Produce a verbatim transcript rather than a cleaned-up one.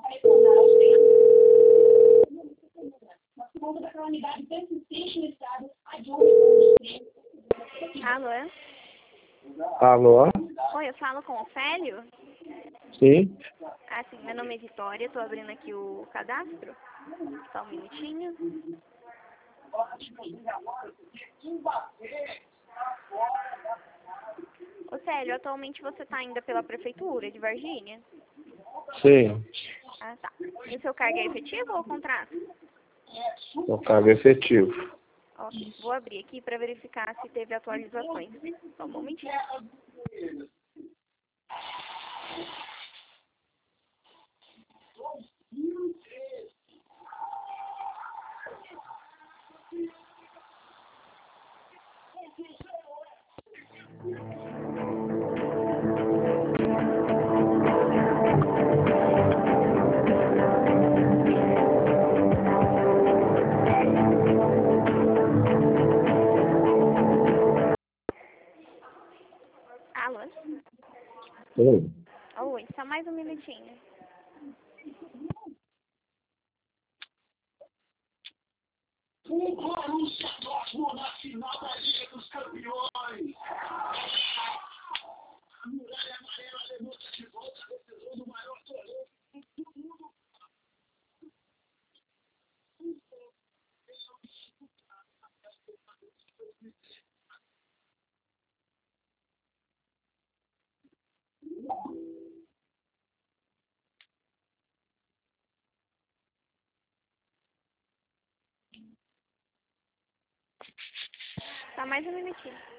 Alô? Alô? Oi, eu falo com o Célio? Sim? Ah, sim, meu nome é Vitória, estou abrindo aqui o cadastro. Só um minutinho. Ô Célio, atualmente você está ainda pela prefeitura de Varginha? Sim. Ah, tá. E o seu cargo é efetivo ou contrato? O cargo efetivo. Ok, vou abrir aqui para verificar se teve atualizações. Só um momentinho. Alô? Sim. Oi, só mais um minutinho. O Borussia Dortmund na final da Liga dos Campeões. A muralha amarela levanta de volta a decisão do maior torneio do mundo. Só mais um minutinho.